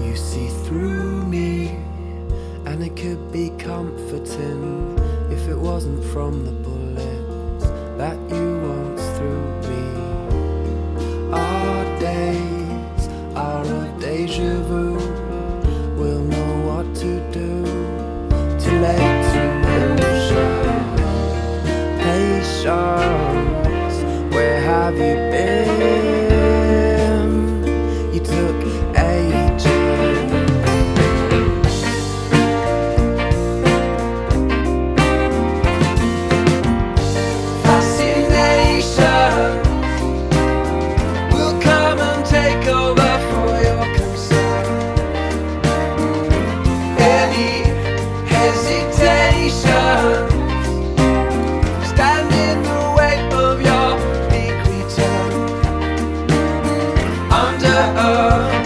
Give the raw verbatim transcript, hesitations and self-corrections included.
You see through me, and it could be comforting if it wasn't from the bullets that you once threw me. Our days are of deja vu. We'll know what to do. Too late to mention patience. Where have you been? You took ages. Stand in the way of your big return under earth.